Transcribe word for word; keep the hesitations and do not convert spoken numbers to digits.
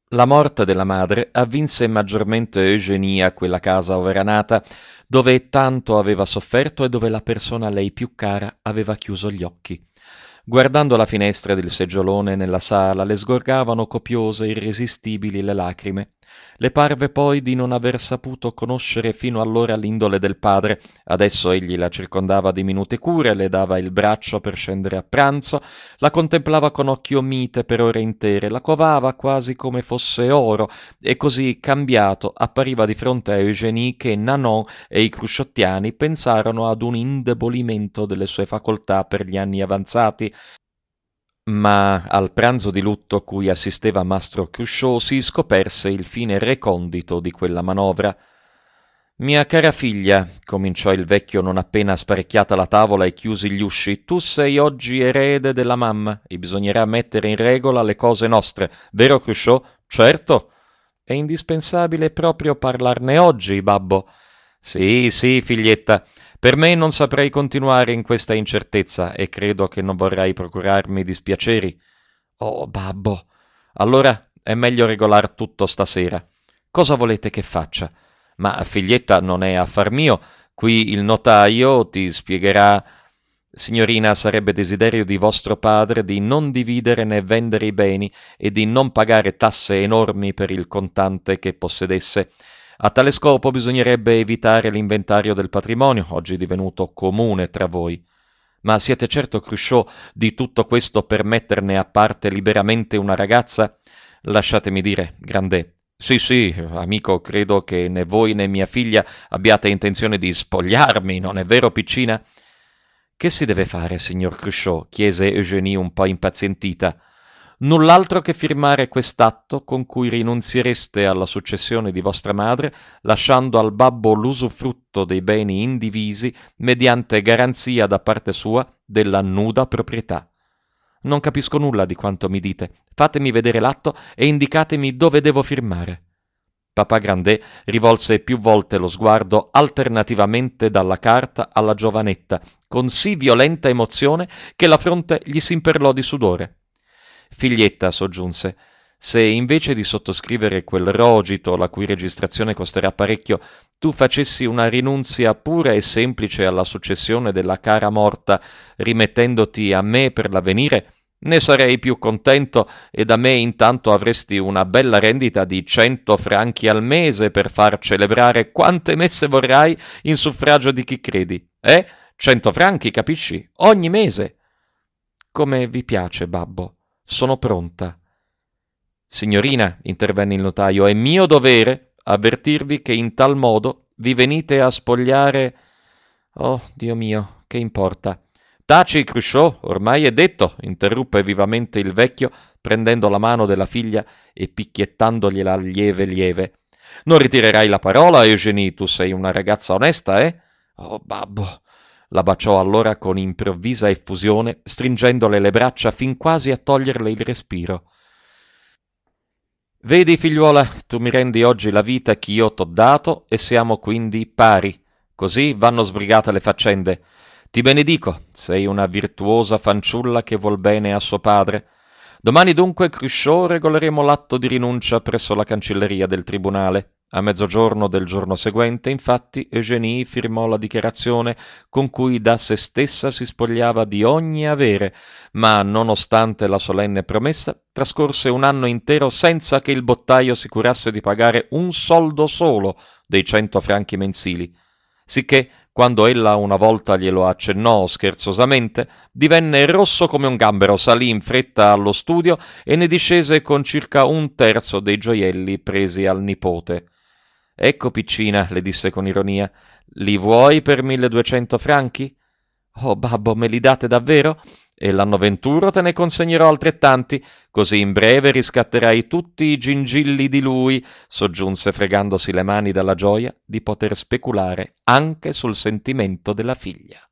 La morte della madre avvinse maggiormente Eugénie a quella casa ov'era nata, dove tanto aveva sofferto e dove la persona a lei più cara aveva chiuso gli occhi. Guardando la finestra del seggiolone nella sala, le sgorgavano copiose e irresistibili le lacrime. Le parve poi di non aver saputo conoscere fino allora l'indole del padre. Adesso egli la circondava di minute cure, le dava il braccio per scendere a pranzo, la contemplava con occhio mite per ore intere, la covava quasi come fosse oro, e così cambiato appariva di fronte a Eugénie che Nanon e i crusciottiani pensarono ad un indebolimento delle sue facoltà per gli anni avanzati, ma al pranzo di lutto cui assisteva mastro Cruchot si scoperse il fine recondito di quella manovra. «Mia cara figlia», cominciò il vecchio non appena sparecchiata la tavola e chiusi gli usci, «tu sei oggi erede della mamma e bisognerà mettere in regola le cose nostre, vero Cruchot?» «Certo. È indispensabile proprio parlarne oggi, babbo». «Sì, sì, figlietta. Per me non saprei continuare in questa incertezza e credo che non vorrai procurarmi dispiaceri». «Oh, babbo, allora è meglio regolar tutto stasera. Cosa volete che faccia?» «Ma, figlietta, non è affar mio. Qui il notaio ti spiegherà. Signorina, sarebbe desiderio di vostro padre di non dividere né vendere i beni e di non pagare tasse enormi per il contante che possedesse. A tale scopo bisognerebbe evitare l'inventario del patrimonio, oggi divenuto comune tra voi. Ma siete certo, Cruchot, di tutto questo per metterne a parte liberamente una ragazza? Lasciatemi dire, Grandet. Sì, sì, amico, credo che né voi né mia figlia abbiate intenzione di spogliarmi, non è vero, piccina?» «Che si deve fare, signor Cruchot?» chiese Eugénie un po' impazientita. «Null'altro che firmare quest'atto con cui rinunziereste alla successione di vostra madre, lasciando al babbo l'usufrutto dei beni indivisi mediante garanzia da parte sua della nuda proprietà. Non capisco nulla di quanto mi dite. Fatemi vedere l'atto e indicatemi dove devo firmare». Papà Grandet rivolse più volte lo sguardo alternativamente dalla carta alla giovanetta, con sì violenta emozione che la fronte gli s'imperlò di sudore. «Figlietta», soggiunse, «se invece di sottoscrivere quel rogito, la cui registrazione costerà parecchio, tu facessi una rinunzia pura e semplice alla successione della cara morta, rimettendoti a me per l'avvenire, ne sarei più contento e da me intanto avresti una bella rendita di cento franchi al mese per far celebrare quante messe vorrai in suffragio di chi credi. Eh? Cento franchi, capisci? Ogni mese!» «Come vi piace, babbo. Sono pronta». «Signorina», intervenne il notaio, «è mio dovere avvertirvi che in tal modo vi venite a spogliare...» «Oh, Dio mio, che importa?» «Taci, Cruchot, ormai è detto», interruppe vivamente il vecchio, prendendo la mano della figlia e picchiettandogliela lieve lieve. «Non ritirerai la parola, Eugénie, tu sei una ragazza onesta, eh?» «Oh, babbo!» La baciò allora con improvvisa effusione, stringendole le braccia fin quasi a toglierle il respiro. «Vedi, figliuola, tu mi rendi oggi la vita ch'io t'ho dato e siamo quindi pari. Così vanno sbrigate le faccende. Ti benedico, sei una virtuosa fanciulla che vuol bene a suo padre. Domani dunque, Cruchot, regoleremo l'atto di rinuncia presso la cancelleria del tribunale. A mezzogiorno del giorno seguente, infatti, Eugénie firmò la dichiarazione con cui da se stessa si spogliava di ogni avere, ma, nonostante la solenne promessa, trascorse un anno intero senza che il bottaio si curasse di pagare un soldo solo dei cento franchi mensili, sicché, quando ella una volta glielo accennò scherzosamente, divenne rosso come un gambero, salì in fretta allo studio e ne discese con circa un terzo dei gioielli presi al nipote. «Ecco, piccina», le disse con ironia, «li vuoi per milleduecento franchi?» «Oh, babbo, me li date davvero?» «E l'anno venturo te ne consegnerò altrettanti, così in breve riscatterai tutti i gingilli di lui», soggiunse fregandosi le mani dalla gioia di poter speculare anche sul sentimento della figlia.